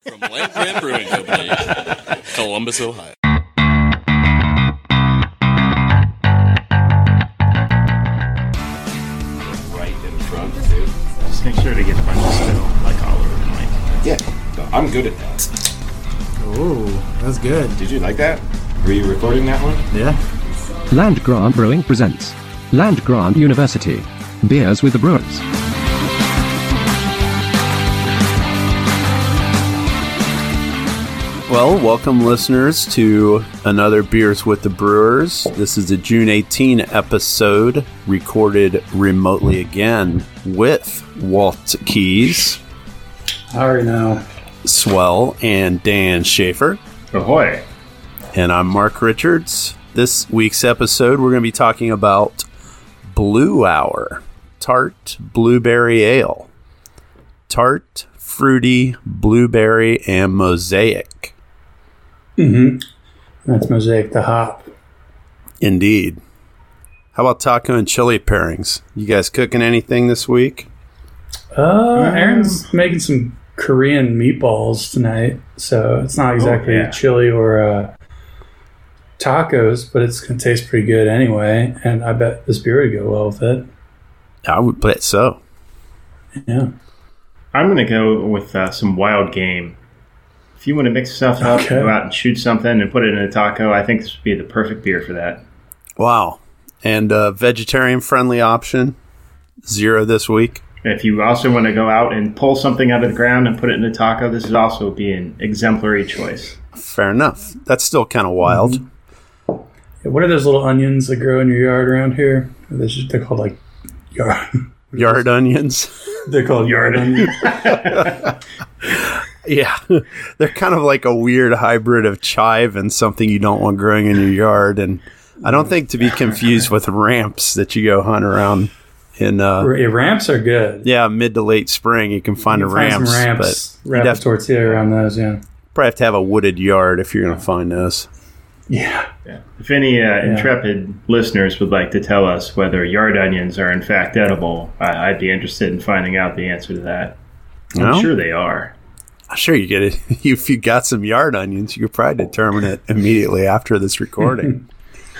From Land Brewing Company, Columbus, Ohio. Right in front, too. Just make sure to get a bunch of spittle, like all over the mic. Yeah, I'm good at that. Oh, that's good. Did you like that? Were you recording that one? Yeah. Land Grant Brewing presents Land Grant University. Beers with the Brewers. Well, welcome listeners to another Beers with the Brewers. This is a June 18 episode, recorded remotely again with Walt Keys. I already know. Swell and Dan Schaefer. Ahoy. And I'm Mark Richards. This week's episode, we're going to be talking about Blue Hour, Tart Blueberry Ale. Tart, fruity, blueberry, and mosaic. That's Mosaic the hop. Indeed. How about taco and chili pairings? You guys cooking anything this week? Aaron's making some Korean meatballs tonight, so it's not exactly chili or tacos, but it's going to taste pretty good anyway, and I bet this beer would go well with it. I would bet so. Yeah. I'm going to go with some wild game. If you want to mix stuff up, go out and shoot something and put it in a taco, I think this would be the perfect beer for that. Wow. And vegetarian-friendly option, 0 this week. If you also want to go out and pull something out of the ground and put it in a taco, this would also be an exemplary choice. Fair enough. That's still kind of wild. Yeah, what are those little onions that grow in your yard around here? They're called like yard onions. They're called yard onions. Yeah, they're kind of like a weird hybrid of chive and something you don't want growing in your yard. And I don't think to be confused with ramps that you go hunt around in. Ramps are good. Yeah, mid to late spring you can find ramps. Some ramps. Wrap a tortilla around those, yeah. Probably have to have a wooded yard if you're going to find those. Yeah. If any intrepid listeners would like to tell us whether yard onions are in fact edible, I'd be interested in finding out the answer to that. I'm sure they are. I'm sure you get it. If you got some yard onions, you could probably determine it immediately after this recording.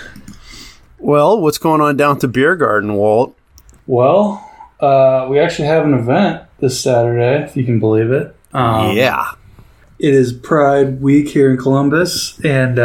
Well, what's going on down at the beer garden, Walt? Well, we actually have an event this Saturday, if you can believe it. Yeah. It is Pride Week here in Columbus, and,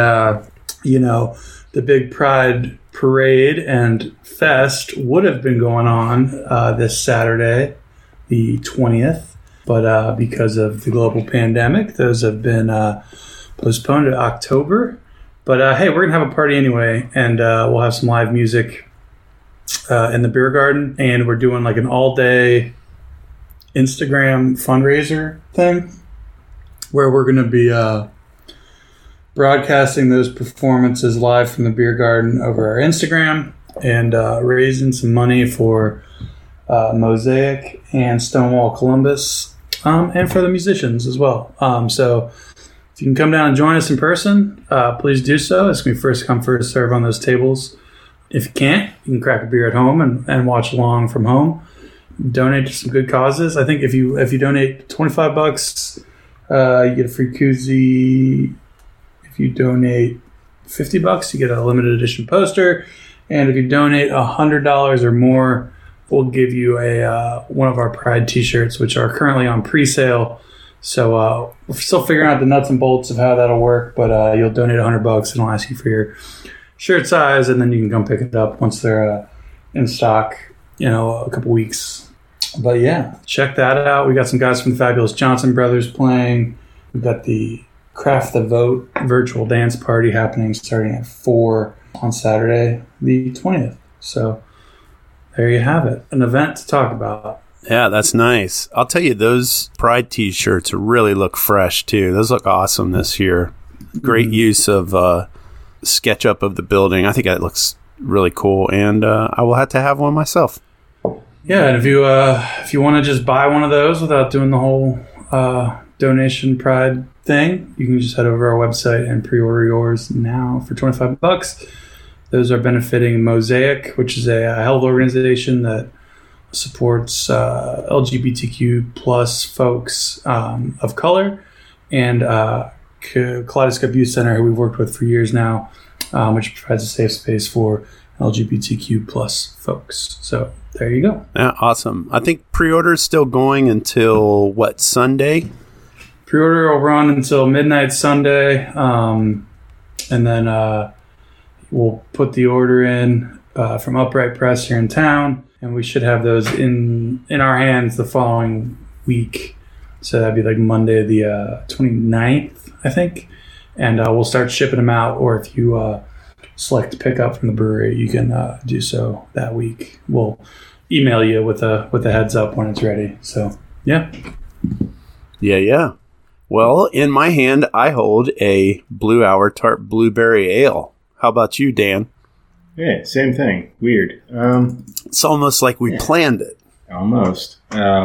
the big Pride Parade and Fest would have been going on this Saturday, the 20th. But because of the global pandemic, those have been postponed to October. But hey, we're going to have a party anyway, and we'll have some live music in the beer garden. And we're doing like an all-day Instagram fundraiser thing where we're going to be broadcasting those performances live from the beer garden over our Instagram and raising some money for Mosaic and Stonewall Columbus. And for the musicians as well. So if you can come down and join us in person, please do so. It's going to be first come, first serve on those tables. If you can't, you can crack a beer at home and watch along from home. Donate to some good causes. I think if you donate $25, you get a free koozie. If you donate $50, you get a limited edition poster. And if you donate $100 or more, we'll give you one of our Pride t-shirts, which are currently on pre-sale. So we're still figuring out the nuts and bolts of how that'll work, but you'll donate $100 and I'll ask you for your shirt size, and then you can come pick it up once they're in stock, a couple weeks. But yeah, check that out. We got some guys from the Fabulous Johnson Brothers playing. We've got the Craft the Vote virtual dance party happening starting at 4 on Saturday, the 20th. So there you have it. An event to talk about. Yeah, that's nice. I'll tell you, those Pride t-shirts really look fresh, too. Those look awesome this year. Great use of SketchUp of the building. I think that looks really cool, and I will have to have one myself. Yeah, and if you want to just buy one of those without doing the whole donation Pride thing, you can just head over to our website and pre-order yours now for $25. Those are benefiting Mosaic, which is a health organization that supports LGBTQ plus folks of color and Kaleidoscope Youth Center, who we've worked with for years now, which provides a safe space for LGBTQ plus folks. So there you go. Yeah, awesome. I think pre-order is still going until what, Sunday? Pre-order will run until midnight Sunday, and then we'll put the order in from Upright Press here in town, and we should have those in our hands the following week. So that'd be like Monday the 29th, I think, and we'll start shipping them out. Or if you select pick up from the brewery, you can do so that week. We'll email you with a heads up when it's ready. So yeah. Well, in my hand, I hold a Blue Hour Tart Blueberry Ale. How about you, Dan? Yeah, same thing. Weird. It's almost like we planned it. Almost.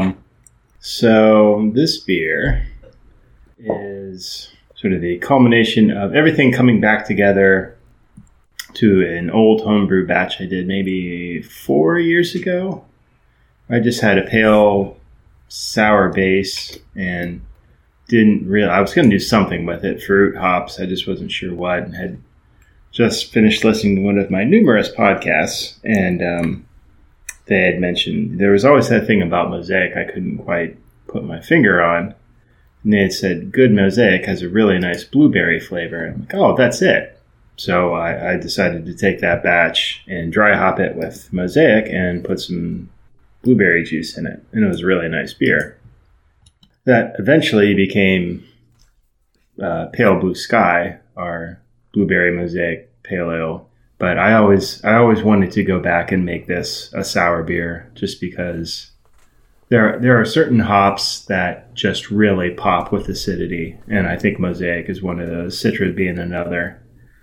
So this beer is sort of the culmination of everything coming back together to an old homebrew batch I did maybe 4 years ago. I just had a pale sour base and I was going to do something with it, fruit, hops. I just wasn't sure what, and had just finished listening to one of my numerous podcasts, and they had mentioned there was always that thing about Mosaic I couldn't quite put my finger on. And they had said, good Mosaic has a really nice blueberry flavor. And I'm like, oh, that's it. So I decided to take that batch and dry hop it with Mosaic and put some blueberry juice in it. And it was a really nice beer. That eventually became Pale Blue Sky, our blueberry Mosaic pale ale. But I always wanted to go back and make this a sour beer, just because there are certain hops that just really pop with acidity, and I think Mosaic is one of those. Citra being another.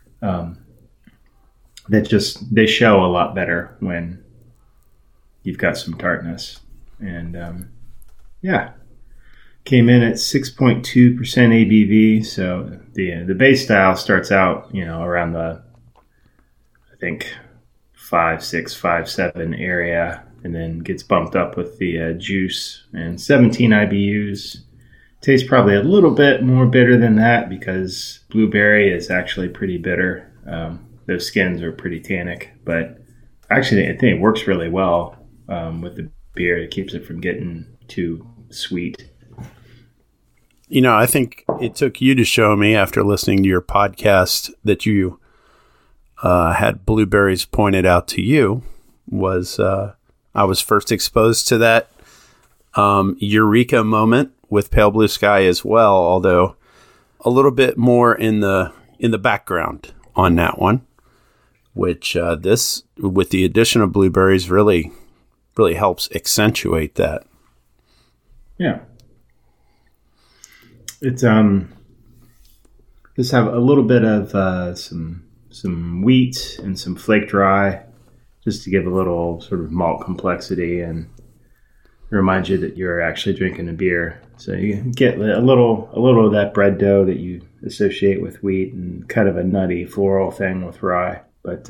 They show a lot better when you've got some tartness, and came in at 6.2% ABV. So the base style starts out around the, I think, 5.6, 5.7 area, and then gets bumped up with the juice and 17 IBUs. Tastes probably a little bit more bitter than that because blueberry is actually pretty bitter. Those skins are pretty tannic, but actually I think it works really well with the beer. It keeps it from getting too sweet. I think it took you to show me after listening to your podcast that you had blueberries pointed out to you. I was first exposed to that eureka moment with Pale Blue Sky as well, although a little bit more in the background on that one, which this, with the addition of blueberries, really helps accentuate that. Yeah. It's just have a little bit of some wheat and some flake dry, just to give a little sort of malt complexity and remind you that you're actually drinking a beer. So you get a little of that bread dough that you associate with wheat, and kind of a nutty floral thing with rye. But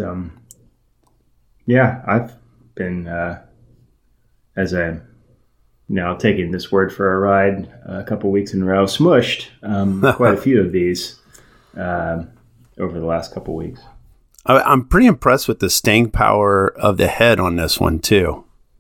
I've been as I'm now taking this word for a ride a couple weeks in a row, smushed quite a few of these over the last couple weeks. I'm pretty impressed with the staying power of the head on this one too.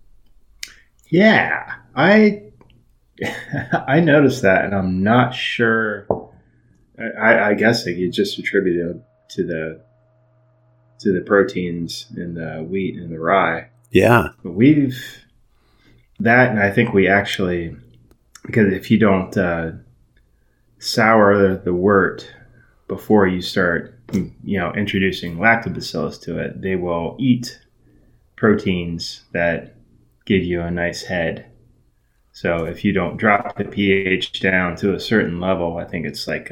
Yeah, I noticed that, and I'm not sure. I guess I could just attribute it to the proteins in the wheat and the rye. Yeah, but and I think we actually, because if you don't sour the wort before you start, introducing lactobacillus to it, they will eat proteins that give you a nice head. So if you don't drop the pH down to a certain level, I think it's like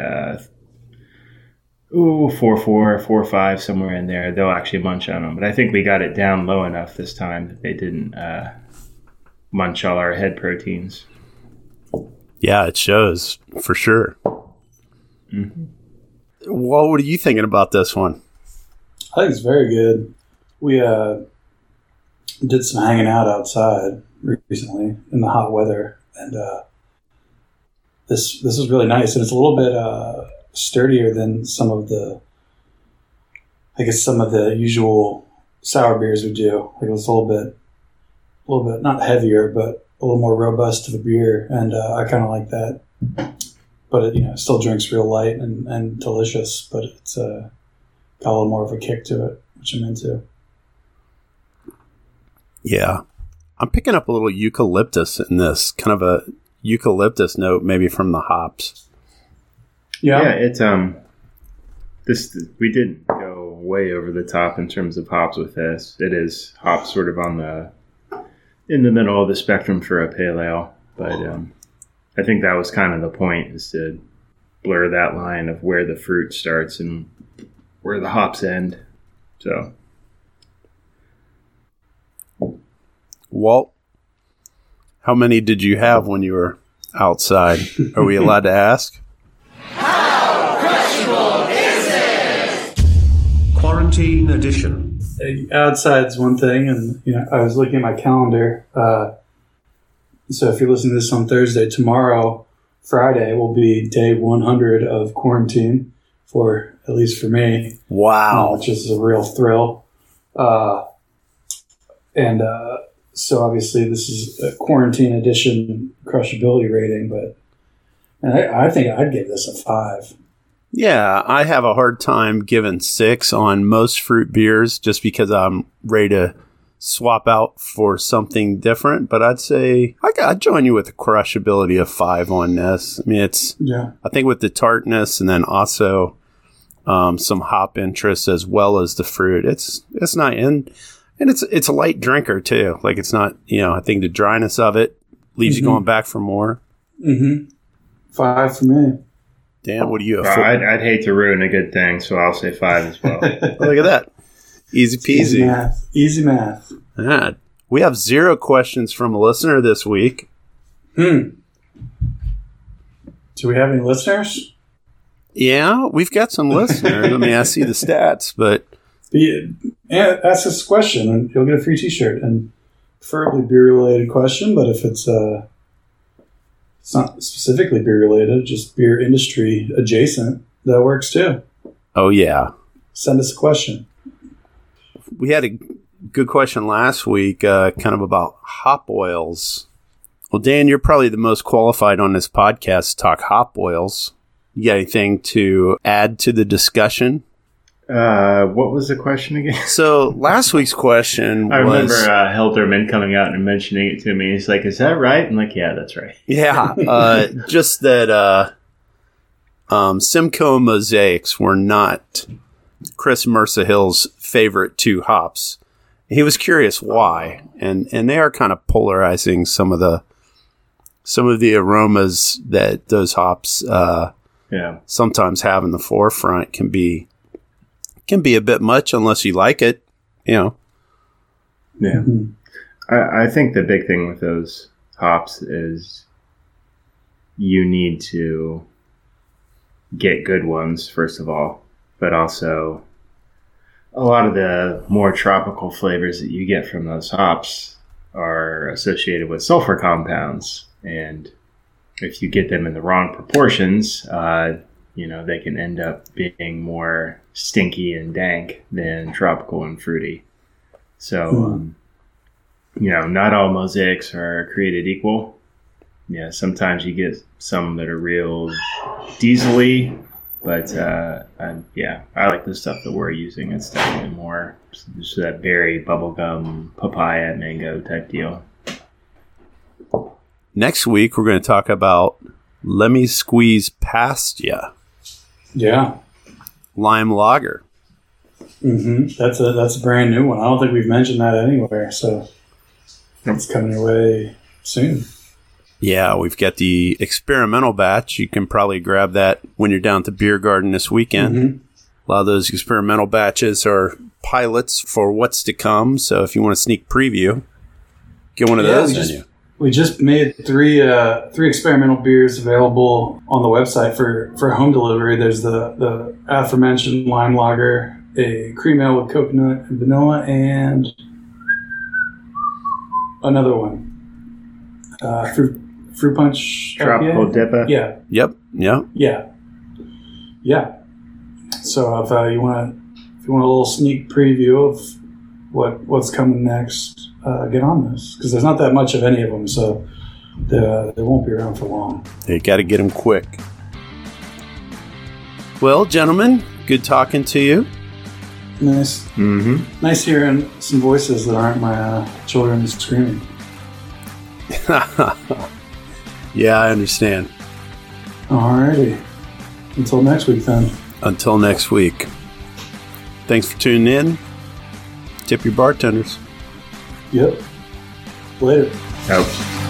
4.4, 4.5, somewhere in there, they'll actually munch on them. But I think we got it down low enough this time that they didn't munch all our head proteins. Yeah, it shows for sure. Mm-hmm. Well, what are you thinking about this one? I think it's very good. We did some hanging out outside recently in the hot weather, and the this is really nice, and it's a little bit sturdier than some of the usual sour beers we do. Like, it was a little bit not heavier, but a little more robust of a beer, and I kind of like that. But it still drinks real light and delicious, but it's got a little more of a kick to it, which I'm into. Yeah. I'm picking up a little eucalyptus in this, kind of a eucalyptus note, maybe from the hops. Yeah, it's we didn't go way over the top in terms of hops with this. It is hops sort of in the middle of the spectrum for a pale ale, but I think that was kind of the point, is to blur that line of where the fruit starts and where the hops end. So, Walt, how many did you have when you were outside? Are we allowed to ask? How crushable is it? Quarantine edition. Outside's one thing, and I was looking at my calendar. So if you're listening to this on Thursday, tomorrow, Friday, will be day 100 of quarantine, at least for me. Wow. Which is a real thrill. So obviously this is a quarantine edition crushability rating, and I think I'd give this a 5. Yeah, I have a hard time giving 6 on most fruit beers just because I'm ready to swap out for something different. But I'd say I'd join you with a crushability of 5 on this. I mean, I think with the tartness and then also some hop interest as well as the fruit, it's not in. And it's a light drinker too. Like, it's not, I think the dryness of it leaves you going back for more. 5 for me. Dan, what do you have? I'd hate to ruin a good thing, so I'll say 5 as well. Look at that. Easy peasy. Easy math. We have 0 questions from a listener this week. Do we have any listeners? Yeah, we've got some listeners. I mean, I see the stats, but... ask us a question, and you'll get a free T-shirt. And preferably beer-related question, but if it's not specifically beer-related, just beer industry adjacent, that works too. Oh, yeah. Send us a question. We had a good question last week, kind of about hop oils. Well, Dan, you're probably the most qualified on this podcast to talk hop oils. You got anything to add to the discussion? What was the question again? So last week's question I remember Helderman coming out and mentioning it to me. He's like, "Is that right?" I'm like, "Yeah, that's right." Yeah, just that Simcoe Mosaics were not Chris Mercer-Hill's favorite 2 hops. He was curious why, and they are kind of polarizing some of the aromas that those hops sometimes have in the forefront can be a bit much unless you like it, Yeah. I think the big thing with those hops is you need to get good ones, first of all, but also a lot of the more tropical flavors that you get from those hops are associated with sulfur compounds. And if you get them in the wrong proportions, they can end up being more stinky and dank than tropical and fruity. So, not all mosaics are created equal. Yeah, sometimes you get some that are real diesel-y, but I like the stuff that we're using. It's definitely more just that berry, bubblegum, papaya, mango type deal. Next week, we're going to talk about Lemmy Squeeze Past Ya. Yeah. Lime lager. That's a brand new one. I don't think we've mentioned that anywhere, so it's coming your way soon. Yeah, we've got the experimental batch. You can probably grab that when you're down at the Beer Garden this weekend. A lot of those experimental batches are pilots for what's to come, so if you want a sneak preview, get one of those. We just made three experimental beers available on the website for home delivery. There's the aforementioned lime lager, a cream ale with coconut and vanilla, and another one, Fruit Punch Tropical IPA? Dippa. Yeah. Yep. Yeah. So if you want a little sneak preview of what's coming next, get on this, because there's not that much of any of them, so they won't be around for long. You got to get them quick. Well, gentlemen, good talking to you. Nice. Mm-hmm. Nice hearing some voices that aren't my children screaming. Yeah, I understand. Alrighty. Until next week, then. Until next week. Thanks for tuning in. Tip your bartenders. Yep. Later. Out.